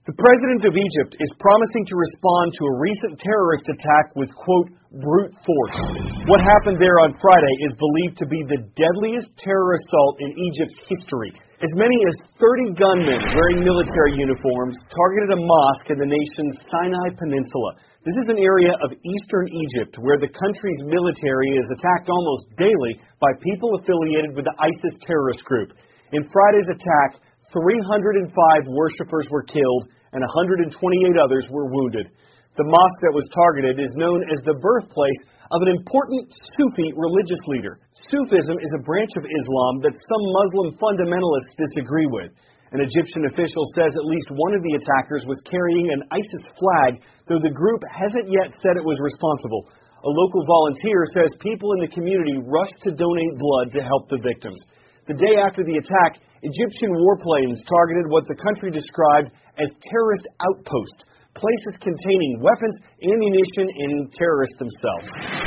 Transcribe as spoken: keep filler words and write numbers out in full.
The president of Egypt is promising to respond to a recent terrorist attack with, quote, brute force. What happened there on Friday is believed to be the deadliest terror assault in Egypt's history. As many as thirty gunmen wearing military uniforms targeted a mosque in the nation's Sinai Peninsula. This is an area of eastern Egypt where the country's military is attacked almost daily by people affiliated with the ISIS terrorist group. In Friday's attack, three hundred five worshippers were killed and one hundred twenty-eight others were wounded. The mosque that was targeted is known as the birthplace of an important Sufi religious leader. Sufism is a branch of Islam that some Muslim fundamentalists disagree with. An Egyptian official says at least one of the attackers was carrying an ISIS flag, though the group hasn't yet said it was responsible. A local volunteer says people in the community rushed to donate blood to help the victims. The day after the attack, Egyptian warplanes targeted what the country described as terrorist outposts, places containing weapons, ammunition, and terrorists themselves.